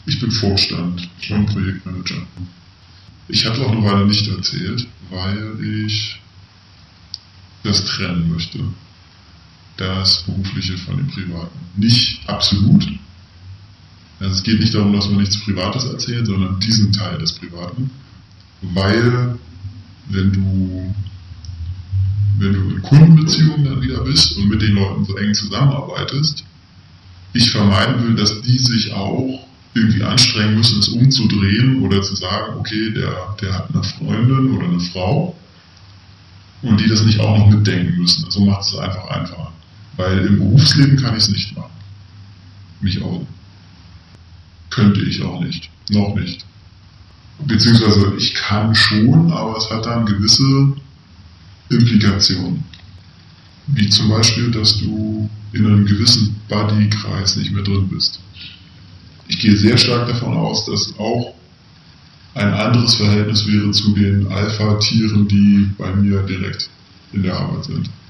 Ich bin Vorstand und Projektmanager. Ich habe es auch eine Weile nicht erzählt, weil ich das trennen möchte. Das Berufliche von dem Privaten. Nicht absolut. Also es geht nicht darum, dass man nichts Privates erzählt, sondern diesen Teil des Privaten. Weil, wenn du in Kundenbeziehungen dann wieder bist und mit den Leuten so eng zusammenarbeitest, ich vermeiden will, dass die sich auch irgendwie anstrengen müssen, es umzudrehen oder zu sagen, okay, der hat eine Freundin oder eine Frau und die das nicht auch noch mitdenken müssen. Also macht es einfach einfacher. Weil im Berufsleben kann ich es nicht machen. Mich auch. Könnte ich auch nicht. Noch nicht. Beziehungsweise ich kann schon, aber es hat dann gewisse Implikationen. Wie zum Beispiel, dass du in einem gewissen Buddy-Kreis nicht mehr drin bist. Ich gehe sehr stark davon aus, dass auch ein anderes Verhältnis wäre zu den Alpha-Tieren, die bei mir direkt in der Arbeit sind.